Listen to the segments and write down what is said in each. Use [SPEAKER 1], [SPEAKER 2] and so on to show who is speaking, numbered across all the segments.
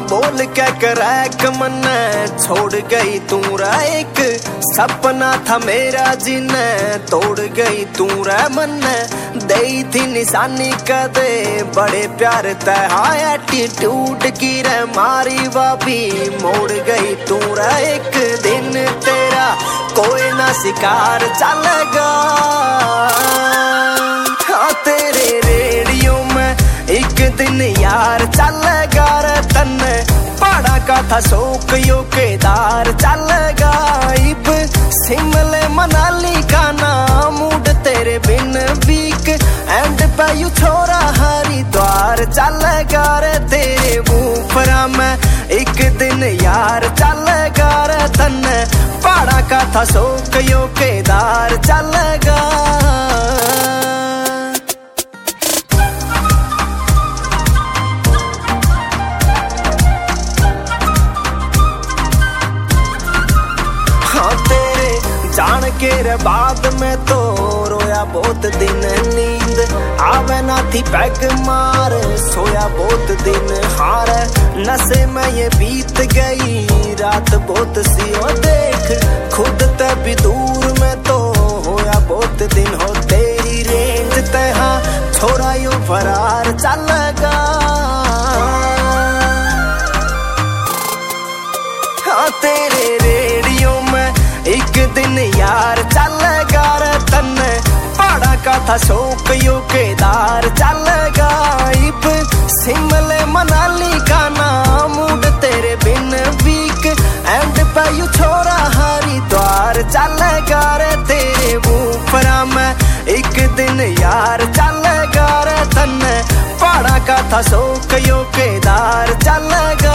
[SPEAKER 1] बोल क्या क्रैक मन छोड़ गई तू रे, एक सपना था मेरा जिन्ने तोड़ गई तू रे मन। दई थी निशानी कदे बड़े प्यार तहा, एटीट्यूड की रे मारी वापी मोड़ गई तू रे। एक दिन तेरा कोई ना शिकार चलेगा, हाँ तेरे रेडियो में एक दिन यार चलेगा रे तन्ने। पहाड़ा का था शौक यो केदार चलेगा, इब शिमले मनाली का नाम मूड तेरे बिन वीक एंड पे यू छोरा हरिद्वार चलेगा रे। तेरे ऊपरा में एक दिन यार चलेगा रे तन्ने। पहाड़ा का था शौक यो केदार चलेगा। जान के रे बाद में तो रोया बहुत दिन, नींद आवे ना थी पैग मार सोया बहुत दिन। हार नशे में ये बीत गई रात बहुत सी हो, देख खुद तभी दूर में तो होया बहुत दिन हो। तेरी रेंज तहा छोरा यो फरार चलेगा, हाँ तेरे रेडियो में एक दिन यार चलेगा रे तन्ने। पहाड़ा का था शौक यो केदार चलेगा, इब शिमले मनाली का नाम मूड तेरे बिन वीक एंड पे यू छोरा हरिद्वार चलेगा रे। तेरे ऊपरा में एक दिन यार चलेगा रे तन्ने। पहाड़ा का था शौक यो केदार चलेगा।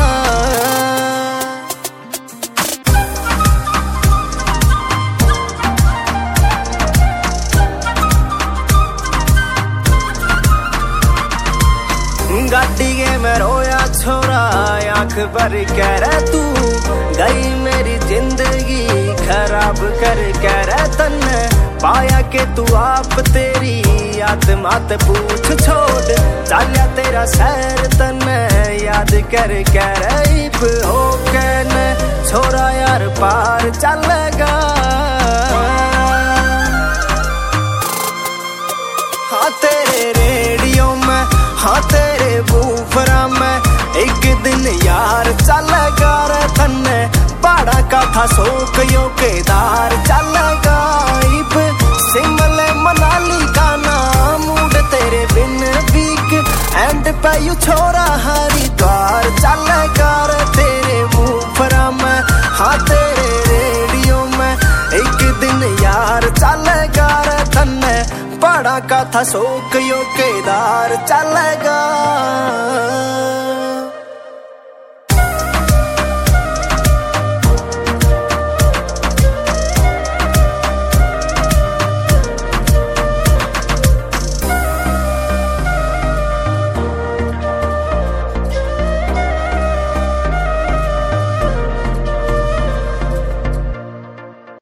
[SPEAKER 1] गाड़ी के में रोया छोरा आंख भर कह रहा, तू गई मेरी जिंदगी खराब कर कह रहा तन्ने। पाया के तू आप तेरी आत्मा ते पूछ छोड़ चालिया तेरा शहर तन्ने याद कर कह रही हो कहने छोरा यार पार चलेगा, हाँ तेरे रेडियो में हाँ तेरे बूफरा में एक दिन यार चलेगा रे तन्ने। पहाड़ा का था शौक यो केदार चलेगा, इब शिमले मनाली का नाम मूड तेरे बिन वीक एंड पे यू छोरा हरिद्वार चलेगा रे। तेरे बूफरा में हाँ तेरे रेडियो में एक दिन यार चलेगा रे तन्ने। पहाड़ा का था शौक यो केदार चलेगा।